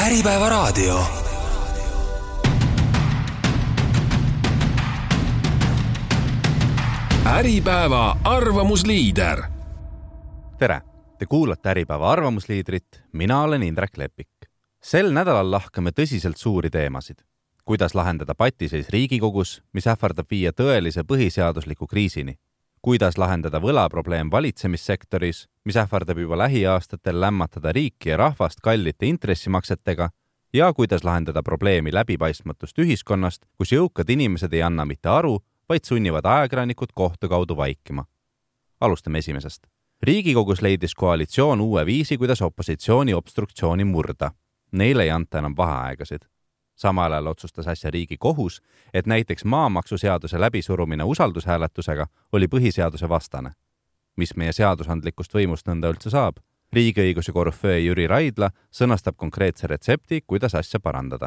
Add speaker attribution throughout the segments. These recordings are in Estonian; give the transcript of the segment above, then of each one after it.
Speaker 1: Äripäeva raadio. Äripäeva arvamusliider.
Speaker 2: Tere! Te kuulate Äripäeva arvamusliidrit, mina olen Indrek Lepik. Sel nädalal lahkame tõsiselt suuri teemasid. Kuidas lahendada patiseis Riigikogus, mis ähvardab viia tõelise põhiseadusliku kriisini? Kuidas lahendada võlaprobleem valitsemissektoris, mis ähvardab juba lähiaastatel lämmatada riiki ja rahvast kallite intressimaksetega? Ja kuidas lahendada probleemi läbipaistmatust ühiskonnast, kus jõukad inimesed ei anna mitte aru, vaid sunnivad ajakirjanikud kohtu kaudu vaikima. Alustame esimesest. Riigikogus leidis koalitsioon uue viisi, kuidas opositsiooni obstruktsiooni murda. Neile ei anta enam vaheaegasid. Samal ajal otsustas äsja Riigikohus, et näiteks maamaksuseaduse läbisurumine usaldushääletusega oli põhiseaduse vastane. Mis meie seadusandlikust võimust nõnda üldse saab? Riigiõiguse korüföö Jüri Raidla sõnastab konkreetse retsepti, kuidas asja parandada.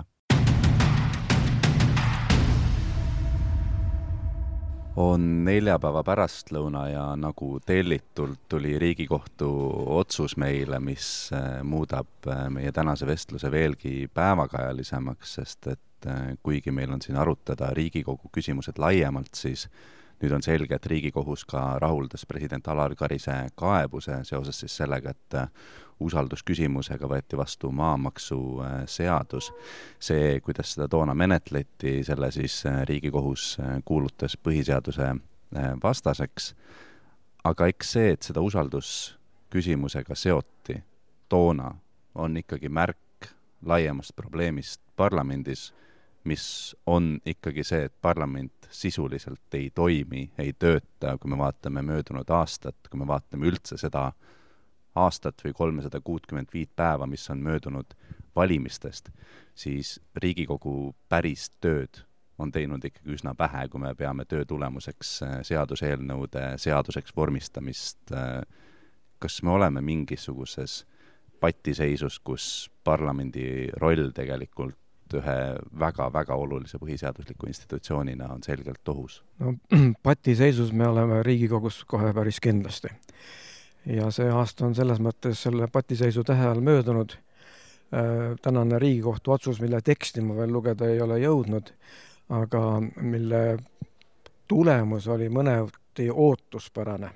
Speaker 2: On neljapäeva pärastlõuna ja nagu tellitult tuli Riigikohtu otsus meile, mis muudab meie tänase vestluse veelgi päevakajalisemaks, sest et kuigi meil on siin arutada Riigikogu küsimused laiemalt, siis nüüd on selge, et Riigikohus ka rahuldas president Alar Karise kaebuse seoses siis sellega, et usaldusküsimusega võeti vastu maamaksu seadus. See, kuidas seda toona menetleti, selle siis Riigikohus kuulutas põhiseaduse vastaseks. Aga eks see, et seda usaldusküsimusega seoti toona, on ikkagi märk laiemast probleemist parlamendis, mis on ikkagi see, et parlament sisuliselt ei toimi, ei tööta, kui me vaatame möödunud aastat, kui me vaatame üldse seda aastat või 365 päeva, mis on möödunud valimistest, siis Riigikogu päris tööd on teinud ikkagi üsna vähe, kui me peame töö tulemuseks seaduseelnõude seaduseks vormistamist. Kas me oleme mingisuguses patiseisus, kus parlamendi roll tegelikult ühe väga-väga olulise põhiseadusliku institutsioonina on selgelt ohus?
Speaker 3: No, patiseisus me oleme Riigikogus kohe päris kindlasti. Ja see aasta on selles mõttes selle patiseisu tähe all möödunud. Tänane Riigikohtu otsus, mille teksti ma veel lugeda ei ole jõudnud, aga mille tulemus oli mõnevõrra ootuspärane.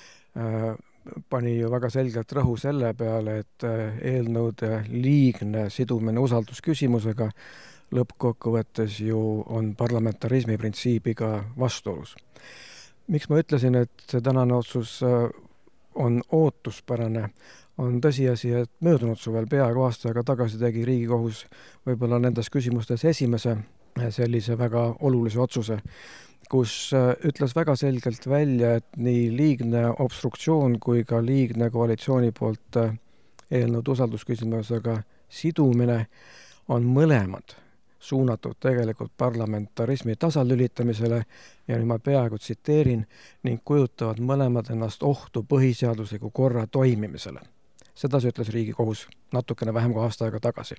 Speaker 3: Pani ju väga selgelt rõhu selle peale, et eelnõude liigne sidumine usaldusküsimusega lõppkokkuvõttes ju on parlamentarismi printsiibiga vastuolus. Miks ma ütlesin, et see tänane otsus on ootuspärane, on tõsiasi, et möödunud suvel peaaegu aasta aega tagasi tegi Riigikohus võib-olla nendes küsimustes esimese sellise väga olulise otsuse, kus ütles väga selgelt välja, et nii liigne obstruktsioon kui ka liigne koalitsiooni poolt eelnõud usaldusküsimusega sidumine on mõlemad suunatud tegelikult parlamentarismi tasalülitamisele ja nüüd ma peaaegu tsiteerin ning kujutavad mõlemad ennast ohtu põhiseadusliku korra toimimisele. Seda see ütles Riigikohus natukene vähem kui aasta aega tagasi.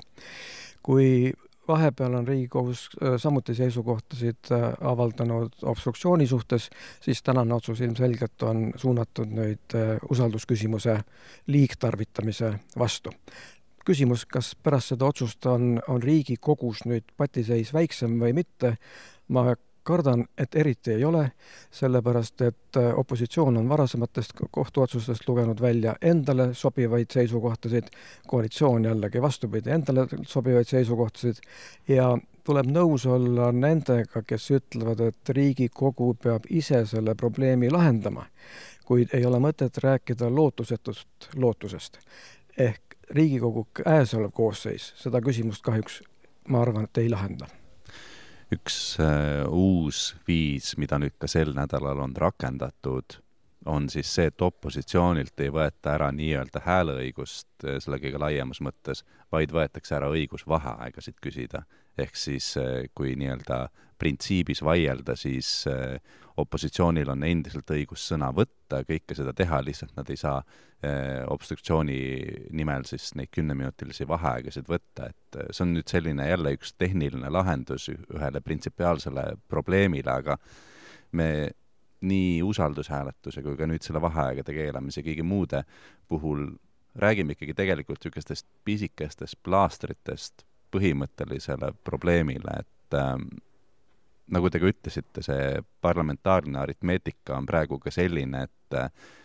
Speaker 3: Kui vahepeal on Riigikohus samuti seisukohtasid avaldanud obstruktsiooni suhtes, siis tänane otsus ilmselgelt on suunatud nüüd usaldusküsimuse liigtarvitamise vastu. Küsimus, kas pärast seda otsust on Riigikogus nüüd patiseis väiksem või mitte, ma kardan, et eriti ei ole, sellepärast, et opositsioon on varasematest kohtuotsustest lugenud välja endale sobivaid seisukohtasid, koalitsioon jällegi vastupidi endale sobivaid seisukohtasid ja tuleb nõus olla nendega, kes ütlevad, et Riigikogu peab ise selle probleemi lahendama, kuid ei ole mõtet rääkida lootusetust lootusest. Ehk Riigikogu käesolev koosseis seda küsimust kahjuks, ma arvan, et ei lahenda.
Speaker 2: Üks uus viis, mida nüüd ka sel nädalal on rakendatud, on siis see, et opositsioonilt ei võeta ära nii-öelda hääleõigust selle kõige laiemas mõttes, vaid võetakse ära õigus vaheaegasid küsida. Ehk siis, kui nii-öelda printsiibis vaielda, siis opositsioonil on endiselt õigus sõna võtta, kõike seda teha, lihtsalt nad ei saa obstruktsiooni nimel siis neid 10-minutilisi vaheaegasid võtta. Et see on nüüd selline jälle üks tehniline lahendus ühele printsipiaalsele probleemile, aga me nii usaldushääletuse kui ka nüüd selle vaheaegade keelamise kõigi muude puhul räägime ikkagi tegelikult niisugustest pisikestest plaastritest põhimõttelisele probleemile, et nagu te ka ütlesite, see parlamentaarne aritmeetika on praegu ka selline, et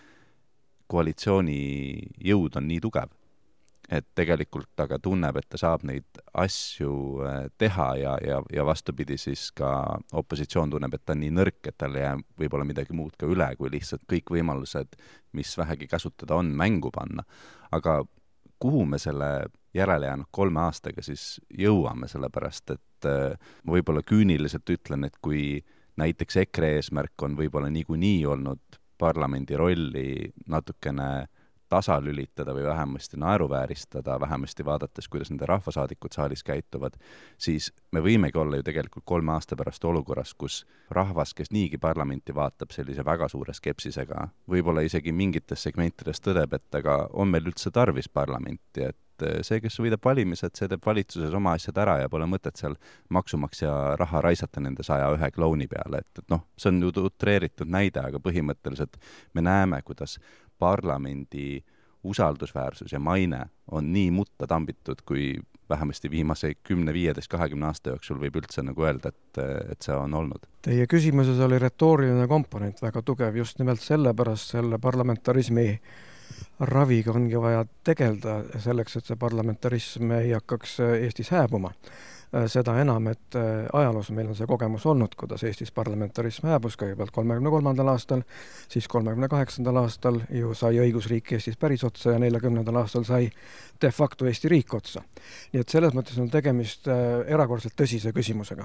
Speaker 2: koalitsiooni jõud on nii tugev, et tegelikult aga tunneb, et ta saab neid asju teha ja vastupidi siis ka opositsioon tunneb, et ta on nii nõrk, et tal ei jää võib-olla midagi muud ka üle, kui lihtsalt kõik võimalused, mis vähegi käsutada on, mängu panna. Aga kuhu me selle järele jäänud 3 aastaga siis jõuame, sellepärast et ma võib-olla küüniliselt ütlen, et kui näiteks EKRE eesmärk on võib-olla niikuinii olnud parlamendi rolli natukene tasalülitada või vähemasti naeruvääristada, vähemasti vaadates, kuidas nende rahvasaadikud saalis käituvad, siis me võimegi olla ju tegelikult 3 aasta pärast olukorras, kus rahvas, kes niigi parlamenti vaatab sellise väga suure skepsisega, võib-olla isegi mingites segmentides tõdeb, et aga on meil üldse tarvis parlamenti, et see, kes võidab valimised, see teeb valitsuses oma asjad ära ja pole mõtet seal maksumaksja raha raisata nende 101 klouni peale, et noh, see on ju utreeritud näide, aga põhimõtteliselt me näeme, kuidas parlamendi usaldusväärsus ja maine on nii mutta tambitud, kui vähemasti viimase 10, 15, 20 aasta jooksul võib üldse nagu öelda, et see on olnud.
Speaker 3: Teie küsimuses oli retooriline komponent väga tugev, just nimelt sellepärast selle parlamentarismi raviga ongi vaja tegelda selleks, et see parlamentarism ei hakkaks Eestis hääbuma. Seda enam, et ajaloos meil on see kogemus olnud, kuidas Eestis parlamentarism hääbus kõigepealt 33. aastal, siis 38. aastal ju sai õigusriik Eestis päris otsa ja 40. aastal sai de facto Eesti riik otsa. Nii et selles mõttes on tegemist erakordselt tõsise küsimusega.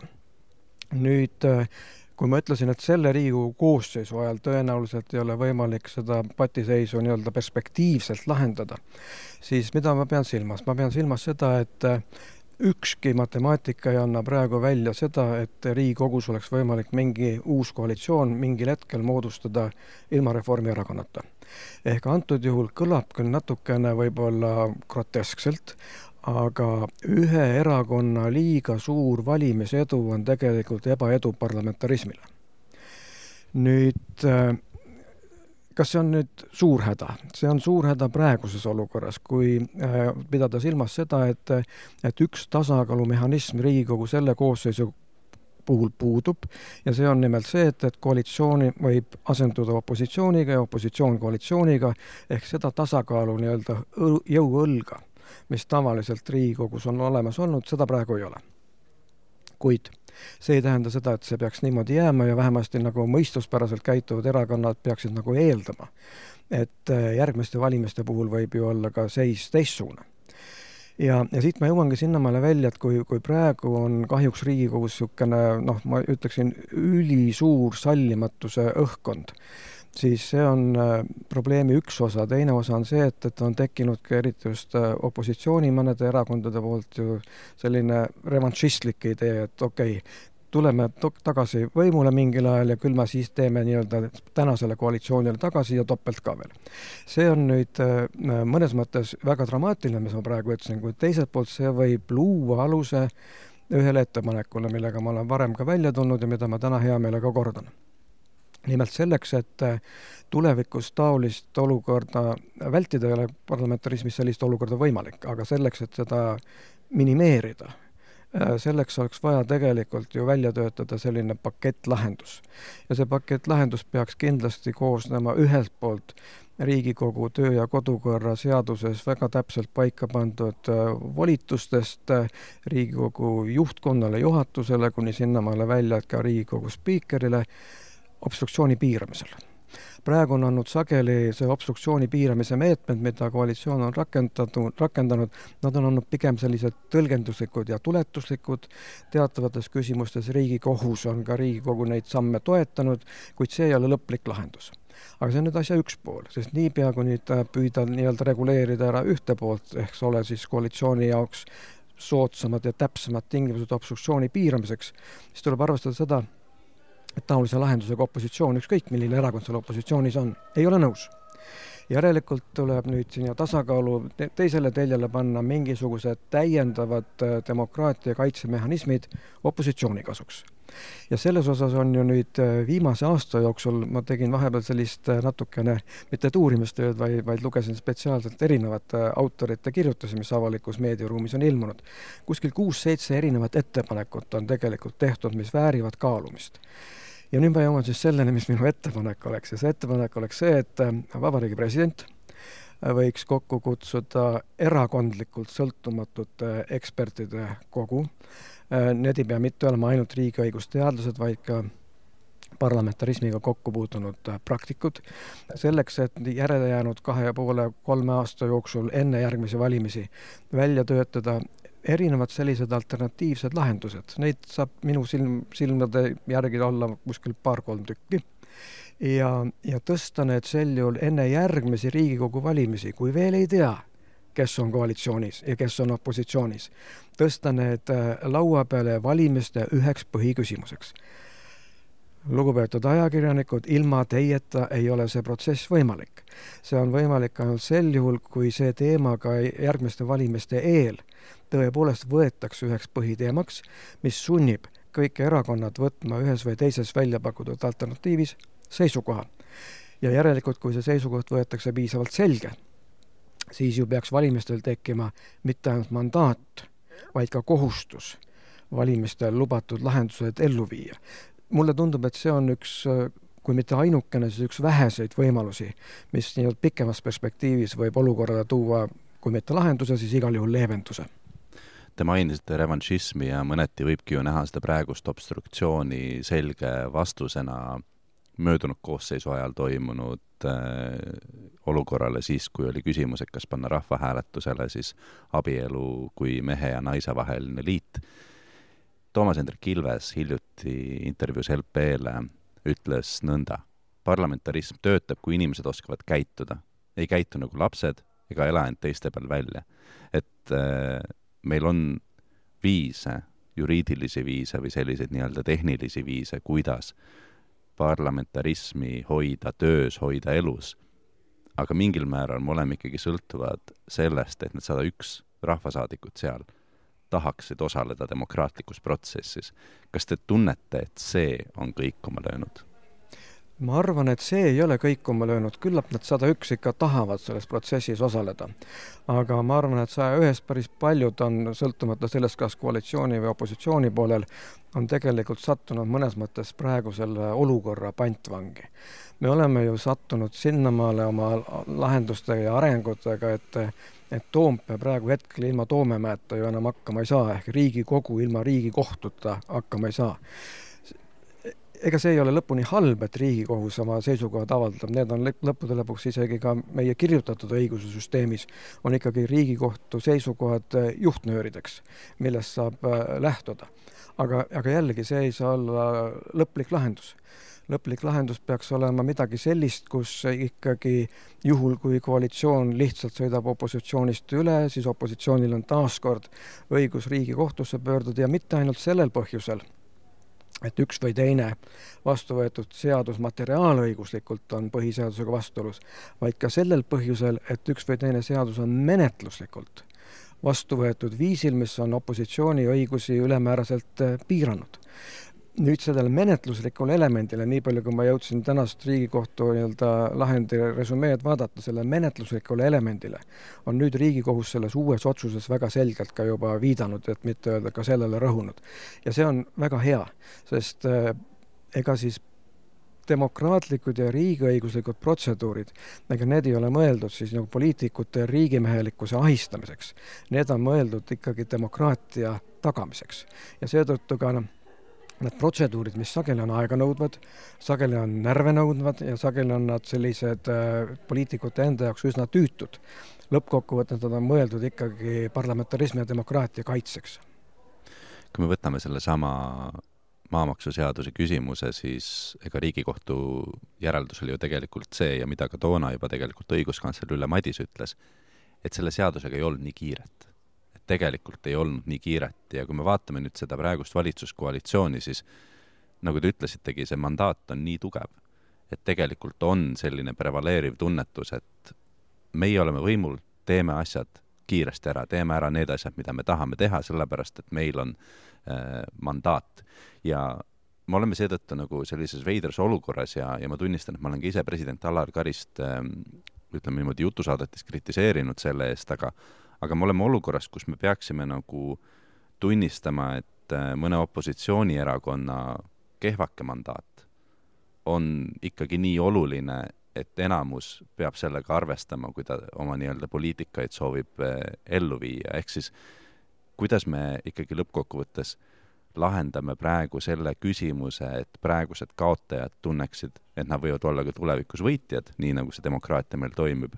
Speaker 3: Nüüd, kui ma ütlesin, et selle Riigikogu koosseisu ajal tõenäoliselt ei ole võimalik seda patiseisu nii-öelda perspektiivselt lahendada, siis mida ma pean silmas? Ma pean silmas seda, et ükski matemaatika ei anna praegu välja seda, et Riigikogus oleks võimalik mingi uus koalitsioon mingil hetkel moodustada ilma Reformierakonnata. Ehk antud juhul kõlab küll natukene võib-olla groteskselt, aga ühe erakonna liiga suur valimisedu on tegelikult ebaedu parlamentarismile. Nüüd, kas see on nüüd suur häda? See on suur häda praeguses olukorras, kui pidada silmas seda, et üks tasakaalumehhanism Riigikogu selle koosseisu puhul puudub ja see on nimelt see, et koalitsiooni võib asenduda opositsiooniga ja opositsioon koalitsiooniga ehk seda tasakaalu nii-öelda jõuõlga, mis tavaliselt Riigikogus on olemas olnud, seda praegu ei ole. Kuid see ei tähenda seda, et see peaks niimoodi jääma ja vähemasti nagu mõistuspäraselt käituvad erakonnad peaksid nagu eeldama, et järgmiste valimiste puhul võib ju olla ka seis teistsugune. Ja siit ma jõuangi sinnamaale välja, et kui praegu on kahjuks Riigikogus niisugune, ma ütleksin, ülisuur sallimatuse õhkkond, siis see on probleemi üks osa. Teine osa on see, et on tekkinud ka eriti just opositsiooni mõnede erakondade poolt ju selline revanšistlik idee, et okei, tuleme tagasi võimule mingil ajal ja küll me siis teeme nii-öelda tänasele koalitsioonile tagasi ja topelt ka veel. See on nüüd mõnes mõttes väga dramaatiline, mis ma praegu ütlesin, kui teiselt poolt see võib luua aluse ühele ettepanekule, millega ma olen varem ka välja tulnud ja mida ma täna hea meelega kordan. Nimelt selleks, et tulevikus taolist olukorda vältida ei ole parlamentarismis sellist olukorda võimalik, aga selleks, et seda minimeerida, selleks oleks vaja tegelikult ju välja töötada selline pakettlahendus. Ja see pakettlahendus peaks kindlasti koosnema ühelt poolt Riigikogu töö- ja kodukorra seaduses väga täpselt paika pandud volitustest Riigikogu juhtkonnale, juhatusele, kuni sinnamaale välja, et ka Riigikogu spiikerile, obstruktsiooni piiramisel. Praegu on olnud sageli see obstruktsiooni piiramise meetmed, mida koalitsioon on rakendanud, nad on olnud pigem sellised tõlgenduslikud ja tuletuslikud. Teatavates küsimustes Riigikohus on ka Riigikogu neid samme toetanud, kuid see ei ole lõplik lahendus. Aga see on nüüd asja üks pool, sest niipea kui nüüd püüda nii-öelda reguleerida ära ühte poolt, ehk ole siis koalitsiooni jaoks soodsamad ja täpsemad tingimused obstruktsiooni piiramiseks, siis tuleb arvestada seda, et taolise lahendusega opositsioon, ükskõik milline erakond seal opositsioonis on, ei ole nõus. Järelikult tuleb nüüd sinna tasakaalu teisele teljele panna mingisugused täiendavad demokraatia kaitsemehhanismid opositsiooni kasuks. Ja selles osas on ju nüüd viimase aasta jooksul, ma tegin vahepeal sellist natukene, mitte uurimistööd, vaid lugesin spetsiaalselt erinevate autorite kirjutusi, mis avalikus meediaruumis on ilmunud. Kuskil 6-7 erinevat ettepanekut on tegelikult tehtud, mis väärivad kaalumist. Ja nüüd ma jõuan siis selleni, mis minu ettepanek oleks. Ja see ettepanek oleks see, et Vabariigi president võiks kokku kutsuda erakondlikult sõltumatute ekspertide kogu. Need ei pea mitte olema ainult riigiõigusteadlased, vaid ka parlamentarismiga kokku puutunud praktikud. Selleks, et järele jäänud 2,5-3 aasta jooksul enne järgmisi valimisi välja töötada erinevad sellised alternatiivsed lahendused. Neid saab minu silmade järgi olla kuskil 2-3 tükki. Ja tõsta need sel juhul enne järgmisi Riigikogu valimisi, kui veel ei tea, kes on koalitsioonis ja kes on opositsioonis. Tõsta need laua peale valimiste üheks põhiküsimuseks. Lugupeetud ajakirjanikud, ilma teieta ei ole see protsess võimalik. See on võimalik ainult sel juhul, kui see teema ka järgmiste valimiste eel tõepoolest võetakse üheks põhiteemaks, mis sunnib kõik erakonnad võtma ühes või teises välja pakutud alternatiivis seisukoha. Ja järelikult, kui see seisukoht võetakse piisavalt selge, siis ju peaks valimistel tekkima mitte ainult mandaat, vaid ka kohustus valimistel lubatud lahendused ellu viia. Mulle tundub, et see on üks, kui mitte ainukene, siis üks väheseid võimalusi, mis nii pikemas perspektiivis võib olukorrale tuua, kui mitte lahenduse, siis igal juhul leevenduse.
Speaker 2: Te mainisite revanšismi ja mõneti võibki ju näha seda praegust obstruktsiooni selge vastusena möödunud koosseisu ajal toimunud olukorrale siis, kui oli küsimus, et kas panna rahvahääletusele siis abielu kui mehe ja naise vaheline liit. Toomas Hendrik Ilves hiljuti intervjuus LP-le ütles nõnda. Parlamentarism töötab, kui inimesed oskavad käituda. Ei käitu nagu lapsed ega ela end teiste peal välja. Et meil on viise, juriidilisi viise või selliseid nii-öelda tehnilisi viise, kuidas parlamentarismi hoida töös, hoida elus. Aga mingil määral me oleme ikkagi sõltuvad sellest, et need 101 rahvasaadikut seal tahaksid osaleda demokraatlikus protsessis. Kas te tunnete, et see on kõikuma löönud?
Speaker 3: Ma arvan, et see ei ole kõikuma löönud. Küllap nad 101 ikka tahavad selles protsessis osaleda. Aga ma arvan, et 101 päris paljud on sõltumata sellest, kas koalitsiooni või opositsiooni poolel on tegelikult sattunud mõnes mõttes praegu selle olukorra pantvangi. Me oleme ju sattunud sinnamaale oma lahendustega ja arengutega, et Toompea praegu hetkel ilma Toomemäeta ju enam hakkama ei saa, ehk Riigikogu ilma Riigikohtuta hakkama ei saa. Ega see ei ole lõpuni halb, et Riigikohus oma seisukohad avaldab. Need on lõppude lõpuks isegi ka meie kirjutatud õiguse süsteemis on ikkagi Riigikohtu seisukohad juhtnöörideks, millest saab lähtuda. Aga jällegi see ei saa olla lõplik lahendus. Lõplik lahendus peaks olema midagi sellist, kus ikkagi juhul, kui koalitsioon lihtsalt sõidab opositsioonist üle, siis opositsioonil on taaskord õigus Riigikohtusse pöörduda ja mitte ainult sellel põhjusel, et üks või teine vastu võetud seadus materiaalõiguslikult on põhiseadusega vastuolus, vaid ka sellel põhjusel, et üks või teine seadus on menetluslikult vastu võetud viisil, mis on opositsiooni õigusi ülemääraselt piiranud. Nüüd sellele menetluslikule elemendile, nii palju kui ma jõudsin tänast Riigikohtu lahendi resumeed vaadata, selle menetluslikule elemendile on nüüd Riigikohus selles uues otsuses väga selgelt ka juba viidanud, et mitte öelda ka sellele rõhunud. Ja see on väga hea, sest ega siis demokraatlikud ja riigiõiguslikud protseduurid, ega need ei ole mõeldud siis nagu poliitikute riigimehelikkuse ahistamiseks. Need on mõeldud ikkagi demokraatia tagamiseks. Ja seetõttu ka need protseduurid, mis sageli on aega nõudvad, sageli on närve nõudvad ja sageli on nad sellised poliitikute enda jaoks üsna tüütud. Lõppkokkuvõttes nad on mõeldud ikkagi parlamentarismi ja demokraatia kaitseks.
Speaker 2: Kui me võtame selle sama maamaksuseaduse küsimuse, siis ega Riigikohtu järeldus oli ju tegelikult see ja mida ka toona juba tegelikult õiguskantsler Ülle Madis ütles, et selle seadusega ei olnud nii kiiret. Tegelikult ei olnud nii kiiret ja kui me vaatame nüüd seda praegust valitsuskoalitsiooni, siis nagu te ütlesitegi, see mandaat on nii tugev, et tegelikult on selline prevaleeriv tunnetus, et meie oleme võimul, teeme asjad kiiresti ära, teeme ära need asjad, mida me tahame teha, sellepärast, et meil on mandaat. Ja me oleme seetõttu nagu sellises veidras olukorras ja ma tunnistan, et ma olen ka ise president Alar Karist ütleme niimoodi jutusaadetes kritiseerinud selle eest, aga me oleme olukorras, kus me peaksime nagu tunnistama, et mõne opositsioonierakonna kehvake mandaat on ikkagi nii oluline, et enamus peab sellega arvestama, kui ta oma nii-öelda poliitikaid soovib ellu viia. Ehk siis, kuidas me ikkagi lõppkokkuvõttes lahendame praegu selle küsimuse, et praegused kaotajad tunneksid, et nad võivad olla ka tulevikus võitjad, nii nagu see demokraatia meil toimib.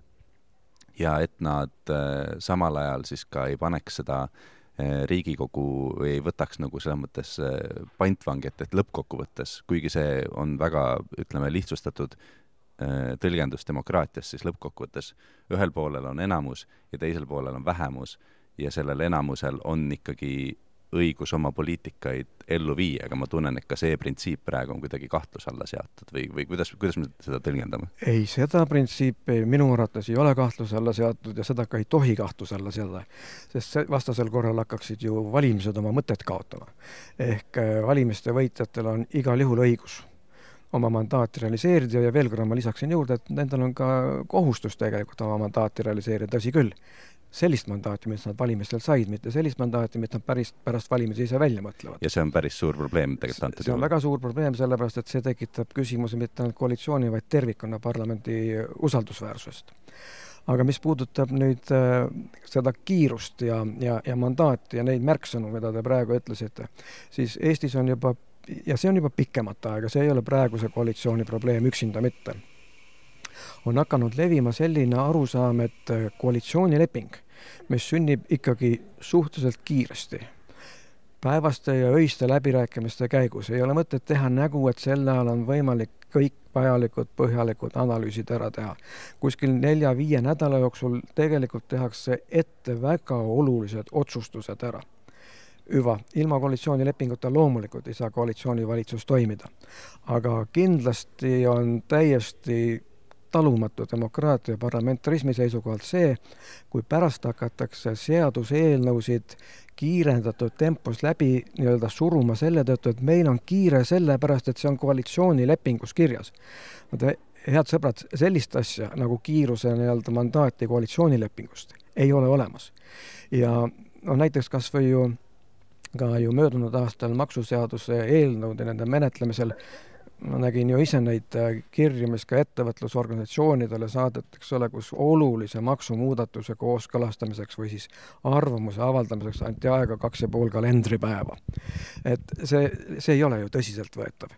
Speaker 2: Ja et nad samal ajal siis ka ei paneks seda Riigikogu või ei võtaks nagu selles mõttes pantvangi, et lõppkokkuvõttes, kuigi see on väga, ütleme, lihtsustatud tõlgendus demokraatias, siis lõppkokkuvõttes ühel poolel on enamus ja teisel poolel on vähemus ja sellel enamusel on ikkagi õigus oma poliitikaid ellu viia, aga ma tunnen, et ka see printsiip praegu on kuidagi kahtluse alla seatud või kuidas me seda tõlgendame?
Speaker 3: Ei, seda printsiipi minu arvates ei ole kahtluse alla seatud ja seda ka ei tohi kahtluse alla seada, sest vastasel korral hakkaksid ju valimised oma mõtet kaotama. Ehk valimiste võitjatel on igal juhul õigus oma mandaati realiseerida ja veel korra ma lisaksin juurde, et nendel on ka kohustus tegelikult oma mandaati realiseerida, tõsi küll. Sellist mandaati, mis nad valimistel said, mitte sellist mandaati, mis nad pärast valimisi ise välja mõtlevad.
Speaker 2: Ja see on päris suur probleem tegelikult antud.
Speaker 3: See on väga suur probleem, sellepärast, et see tekitab küsimuse mitte ainult koalitsiooni, vaid tervikuna parlamendi usaldusväärsusest. Aga mis puudutab nüüd seda kiirust ja mandaati ja neid märksõnu, mida te praegu ütlesite, siis Eestis on juba, ja see on juba pikemat aega, see ei ole praeguse koalitsiooni probleem üksinda mitte. On hakanud levima selline arusaam, et koalitsioonileping, mis sünnib ikkagi suhteliselt kiiresti, päevaste ja öiste läbirääkimiste käigus, ei ole mõtet teha nägu, et selle ajal on võimalik kõik vajalikud põhjalikud analüüsid ära teha. Kuskil 4-5 nädala jooksul tegelikult tehakse ette väga olulised otsustused ära. Ilma koalitsioonilepinguta loomulikult ei saa koalitsioonivalitsus toimida. Aga kindlasti on täiesti talumatu demokraatia parlamentarismi seisukohalt see, kui pärast hakatakse seaduseelnõusid kiirendatud tempos läbi nii-öelda suruma selle tõttu, et meil on kiire sellepärast, et see on koalitsioonilepingus kirjas. Head sõbrad, sellist asja nagu kiiruse nii-öelda mandaati koalitsioonilepingust ei ole olemas. Ja näiteks kas või ju möödunud aastal maksuseaduse eelnõude nende menetlemisel ma nägin ju ise neid kirju, mis ka ettevõtlusorganisatsioonidele saadetakse, kus olulise maksumuudatuse kooskõlastamiseks või siis arvamuse avaldamiseks anti aega 2,5 kalendripäeva. Et see ei ole ju tõsiselt võetav.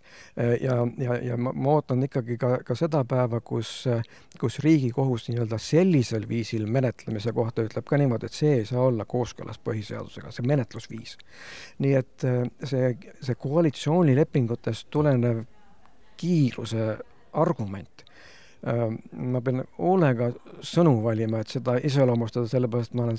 Speaker 3: Ja ma ootan ikkagi ka seda päeva, kus Riigikohus nii-öelda sellisel viisil menetlemise kohta ütleb ka niimoodi, et see ei saa olla kooskõlas põhiseadusega, see menetlusviis. Nii et see koalitsioonilepingutest tulenev kiiruse argument. Ma pean hoolega sõnu valima, et seda iseloomustada, sellepärast ma olen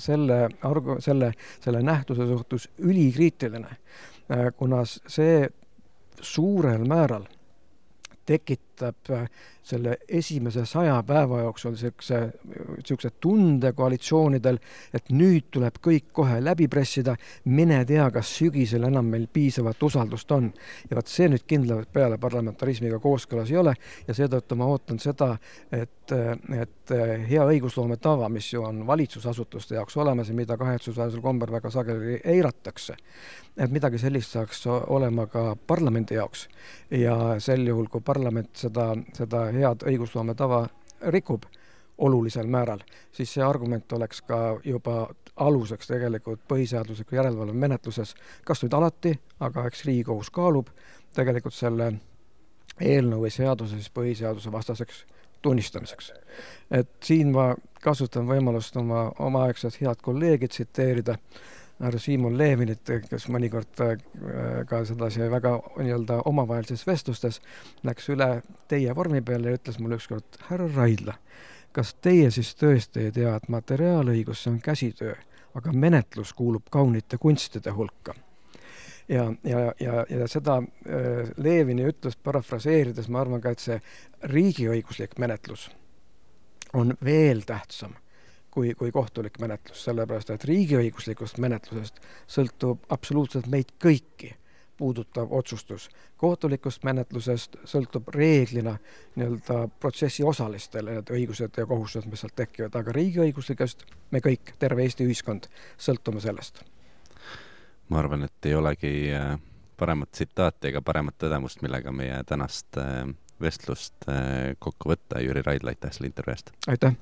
Speaker 3: selle nähtuse suhtes ülikriitiline, kuna see suurel määral tekitab selle esimese 100 päeva jooksul selline tunde koalitsioonidel, et nüüd tuleb kõik kohe läbi pressida, mine tea, kas sügisel enam meil piisavat usaldust on. Ja vaat see nüüd kindlalt peale parlamentarismiga kooskõlas ei ole ja seetõttu ma ootan seda, et hea õigusloome tava, mis ju on valitsusasutuste jaoks olemas ja mida kahetsusväärsel kombel väga sageli eiratakse, et midagi sellist saaks olema ka parlamendi jaoks ja sel juhul, kui parlament seda head õigusloome tava rikub olulisel määral, siis see argument oleks ka juba aluseks tegelikult põhiseadusliku järelevalve menetluses, kas nüüd alati, aga eks Riigikohus kaalub tegelikult selle eelnõu või seaduse siis põhiseaduse vastaseks tunnistamiseks. Et siin ma kasutan võimalust oma omaaegset head kolleegi tsiteerida, härra Siimon Leevinit, kes mõnikord ka sedasi väga nii-öelda omavahelistes vestlustes läks üle teie vormi peale ja ütles mulle ükskord, härra Raidla, kas teie siis tõesti ei tea, et materiaalõigus see on käsitöö, aga menetlus kuulub kaunite kunstide hulka. Ja seda Levini ütles parafraseerides, ma arvan ka, et see riigiõiguslik menetlus on veel tähtsam kui kohtulik menetlus, sellepärast, et riigiõiguslikust menetlusest sõltub absoluutselt meid kõiki puudutav otsustus. Kohtulikust menetlusest sõltub reeglina nii-öelda protsessi osalistele need õigused ja kohustused, mis sealt tekivad, aga riigiõiguslikest me kõik, terve Eesti ühiskond, sõltume sellest.
Speaker 2: Ma arvan, et ei olegi paremat tsitaati ega paremat tõdemust, millega meie tänast vestlust kokku võtta. Jüri Raidla, aitäh selle intervjuu eest.
Speaker 3: Aitäh!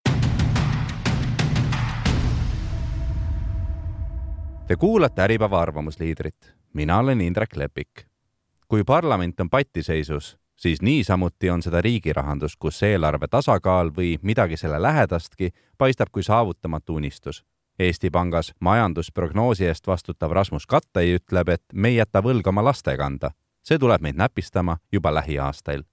Speaker 2: Te kuulate Äripäeva arvamusliidrit. Mina olen Indrek Lepik. Kui parlament on patiseisus, siis niisamuti on seda riigirahandus, kus eelarve tasakaal või midagi selle lähedastki paistab kui saavutamatu unistus. Eesti Pangas majandusprognoosi eest vastutav Rasmus Kattei ütleb, et me ei jäta võlga oma laste kanda. See tuleb meid näpistama juba lähiaastail.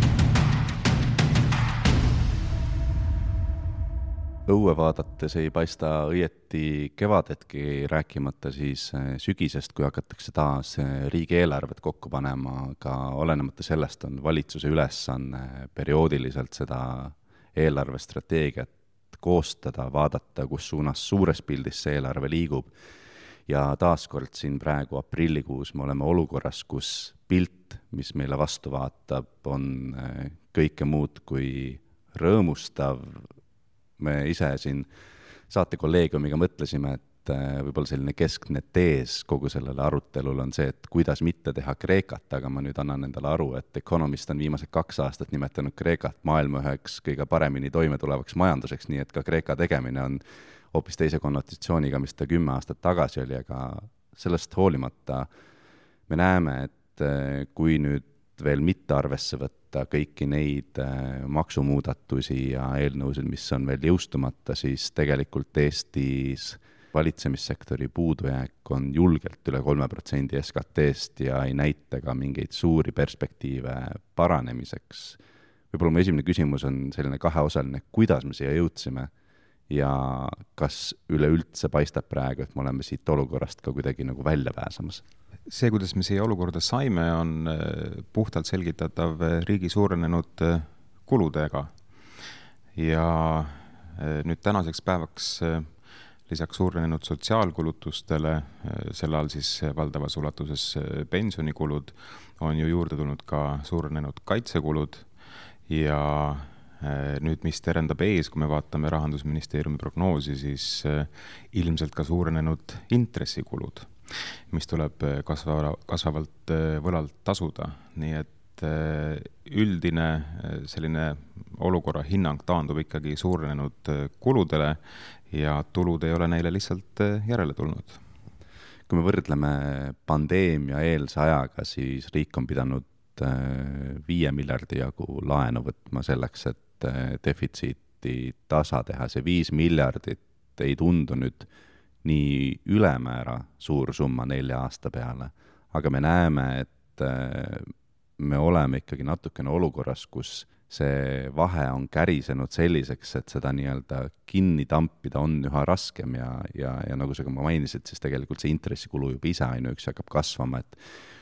Speaker 2: Õue vaadates ei paista õieti kevadetki, rääkimata siis sügisest, kui hakatakse taas riigieelarvet kokku panema, aga olenemata sellest on valitsuse ülesanne perioodiliselt seda eelarvestrateegiat koostada, vaadata, kus suunas suures pildis see eelarve liigub. Ja taaskord siin praegu aprillikuus me oleme olukorras, kus pilt, mis meile vastu vaatab, on kõike muud kui rõõmustav. Me ise siin saatekolleegiumiga mõtlesime, et võib-olla selline keskne tees kogu sellele arutelul on see, et kuidas mitte teha Kreekat, aga ma nüüd annan endale aru, et Economist on viimased 2 aastat nimetanud Kreekat maailma üheks kõige paremini toime tulevaks majanduseks, nii et ka Kreeka tegemine on hoopis teise konnotatsiooniga, mis ta 10 aastat tagasi oli, aga sellest hoolimata me näeme, et kui nüüd veel mitte arvesse võtta kõiki neid maksumuudatusi ja eelnõusid, mis on veel jõustumata, siis tegelikult Eestis valitsemissektori puudujääk on julgelt üle 3% SKT-st ja ei näita ka mingeid suuri perspektiive paranemiseks. Võib-olla mu esimene küsimus on selline kaheosaline, kuidas me siia jõudsime ja kas üleüldse paistab praegu, et me oleme siit olukorrast ka kuidagi nagu välja pääsemas?
Speaker 4: See, kuidas me siia olukorda saime, on puhtalt selgitatav riigi suurenenud kuludega. Ja nüüd tänaseks päevaks lisaks suurenenud sotsiaalkulutustele, selle all siis valdavas ulatuses pensionikulud, on ju juurde tulnud ka suurenenud kaitsekulud ja nüüd, mis terendab ees, kui me vaatame Rahandusministeeriumi prognoosi, siis ilmselt ka suurenenud intressikulud, mis tuleb kasvavalt võlalt tasuda. Nii et üldine selline olukorra hinnang taandub ikkagi suurenenud kuludele ja tulud ei ole neile lihtsalt järele tulnud.
Speaker 2: Kui me võrdleme pandeemia eelse ajaga, siis riik on pidanud 5 miljardi jagu laenu võtma selleks, et defitsiiti tasa teha. See 5 miljardit ei tundu nüüd nii ülemäära suur summa 4 aasta peale, aga me näeme, et me oleme ikkagi natukene olukorras, kus see vahe on kärisenud selliseks, et seda nii-öelda kinni tampida on üha raskem ja nagu sa ka mainisid, siis tegelikult see intressikulu juba ise ainuüksi hakkab kasvama, et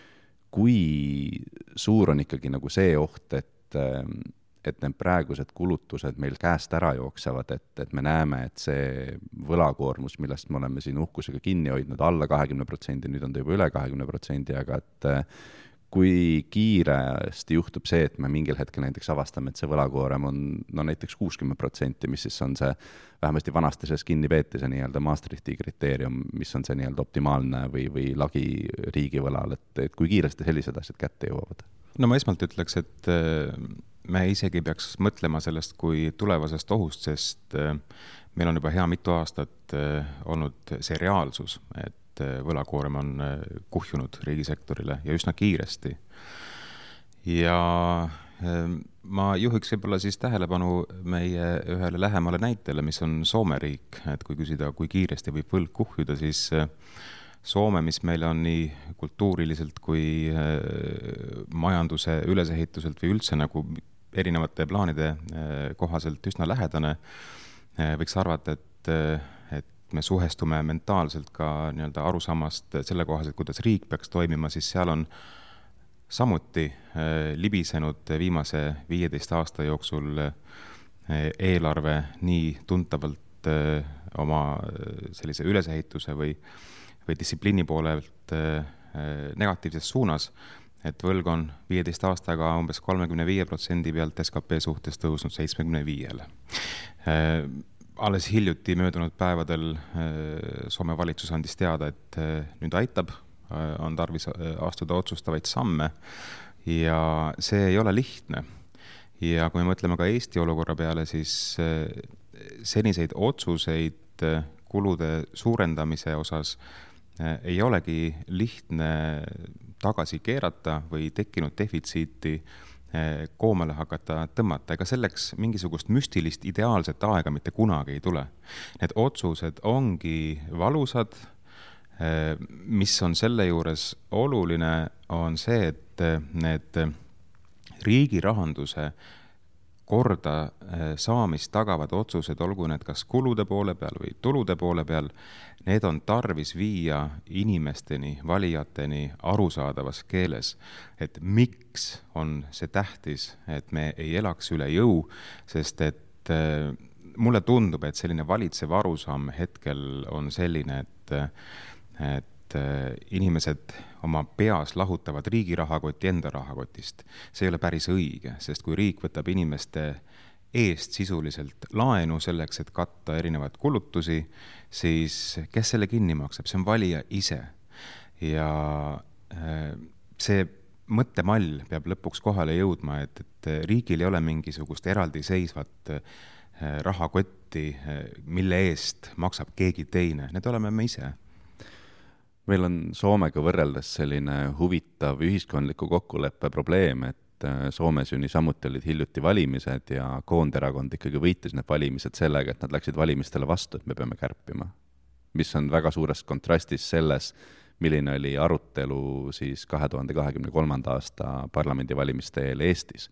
Speaker 2: kui suur on ikkagi nagu see oht, et need praegused kulutused meil käest ära jooksevad, et me näeme, et see võlakoormus, millest me oleme siin uhkusega kinni hoidnud alla 20%, nüüd on ta juba üle 20%, aga et kui kiiresti juhtub see, et me mingil hetkel näiteks avastame, et see võlakoorem on näiteks 60%, mis siis on see vähemasti vanasti sees kinni peeti see nii-öelda Maastrichti kriteerium, mis on see nii-öelda optimaalne või lagi riigivõlal, et kui kiiresti sellised asjad kätte jõuavad?
Speaker 4: No ma esmalt ütleks, et me isegi peaks mõtlema sellest kui tulevasest ohust, sest meil on juba hea mitu aastat olnud see reaalsus, et võlakoorem on kuhjunud riigisektorile ja üsna kiiresti. Ja ma juhiks võib-olla siis tähelepanu meie ühele lähemale näitele, mis on Soome riik, et kui küsida, kui kiiresti võib võlg kuhjuda, siis Soome, mis meile on nii kultuuriliselt kui majanduse ülesehituselt või üldse nagu erinevate plaanide kohaselt üsna lähedane, võiks arvata, et me suhestume mentaalselt ka nii-öelda arusaamast selle kohaselt, kuidas riik peaks toimima, siis seal on samuti libisenud viimase 15 aasta jooksul eelarve nii tuntavalt oma sellise ülesehituse või distsipliini poolelt negatiivses suunas, et võlg on 15 aastaga umbes 35% pealt SKP suhtes tõusnud 75%. Alles hiljuti möödunud päevadel Soome valitsus andis teada, et nüüd aitab, on tarvis astuda otsustavaid samme ja see ei ole lihtne. Ja kui me mõtleme ka Eesti olukorra peale, siis seniseid otsuseid kulude suurendamise osas ei olegi lihtne tagasi keerata või tekkinud defitsiiti koomale hakata tõmmata. Ega selleks mingisugust müstilist ideaalset aega mitte kunagi ei tule. Need otsused ongi valusad. Mis on selle juures oluline, on see, et need riigi rahanduse korda saamist tagavad otsused, olgu need kas kulude poole peal või tulude poole peal, need on tarvis viia inimesteni, valijateni arusaadavas keeles, et miks on see tähtis, et me ei elaks üle jõu, sest et mulle tundub, et selline valitsev arusaam hetkel on selline, et inimesed oma peas lahutavad riigi rahakoti enda rahakotist. See ei ole päris õige, sest kui riik võtab inimeste eest sisuliselt laenu selleks, et katta erinevad kulutusi, siis kes selle kinni maksab? See on valija ise. Ja see mõttemall peab lõpuks kohale jõudma, et riigil ei ole mingisugust eraldi seisvat rahakotti, mille eest maksab keegi teine. Need oleme me ise.
Speaker 2: Meil on Soomega võrreldes selline huvitav ühiskondliku kokkuleppe probleem, et Soomes ju niisamuti olid hiljuti valimised ja Koonderakond ikkagi võitis need valimised sellega, et nad läksid valimistele vastu, et me peame kärpima. Mis on väga suures kontrastis selles, milline oli arutelu siis 2023. aasta parlamendivalimiste eel Eestis.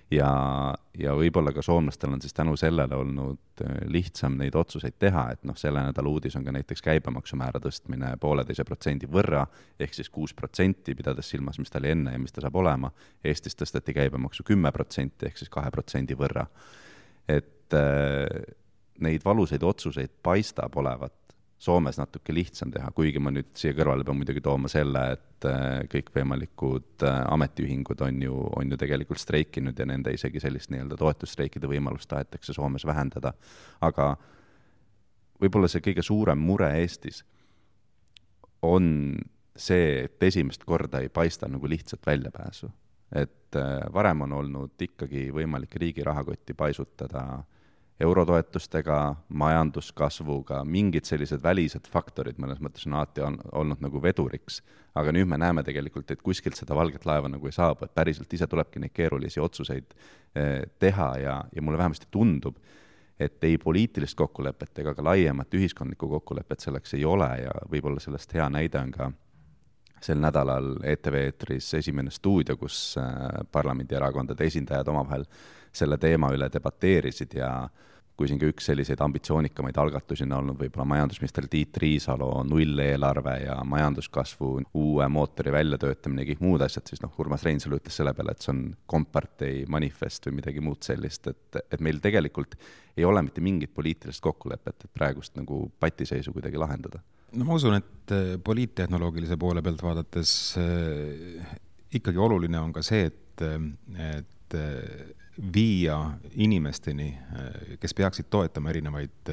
Speaker 2: Ja võib-olla ka soomlastel on siis tänu sellele olnud lihtsam neid otsuseid teha, et selle nädala uudis on ka näiteks käibemaksumäära tõstmine 1,5% võrra, ehk siis 6%, pidades silmas, mis ta oli enne ja mis ta saab olema. Eestis tõsteti käibemaksu 10%, ehk siis 2% võrra. Et neid valuseid otsuseid paistab olevat Soomes natuke lihtsam teha, kuigi ma nüüd siia kõrvale pean muidugi tooma selle, et kõik võimalikud ametiühingud on ju tegelikult streikinud ja nende isegi sellist nii-öelda toetusstreikide võimalust tahetakse Soomes vähendada. Aga võib-olla see kõige suurem mure Eestis on see, et esimest korda ei paista nagu lihtsalt väljapääsu. Et varem on olnud ikkagi võimalik riigi rahakotti paisutada eurotoetustega, majanduskasvuga, mingid sellised välised faktorid mõnes mõttes on alati olnud nagu veduriks. Aga nüüd me näeme tegelikult, et kuskilt seda valget laeva nagu ei saabu, et päriselt ise tulebki neid keerulisi otsuseid teha ja mulle vähemasti tundub, et ei poliitilist kokkulepet ega ka laiemat ühiskondlikku kokkulepet selleks ei ole ja võib-olla sellest hea näide on ka sel nädalal ETV eetris Esimene stuudio, kus parlamendierakondade esindajad omavahel selle teema üle debateerisid ja kui siin ka üks selliseid ambitsioonikamaid algatusi on olnud võib-olla majandusminister Tiit Riisalo nulleelarve ja majanduskasvu uue mootori väljatöötamine ja kõik muud asjad, siis Urmas Reinsalu ütles selle peale, et see on kompartei manifest või midagi muud sellist, et meil tegelikult ei ole mitte mingit poliitilist kokkulepet, et praegust nagu patiseisu kuidagi lahendada.
Speaker 4: No ma usun, et poliittehnoloogilise poole pealt vaadates ikkagi oluline on ka see, et viia inimesteni, kes peaksid toetama erinevaid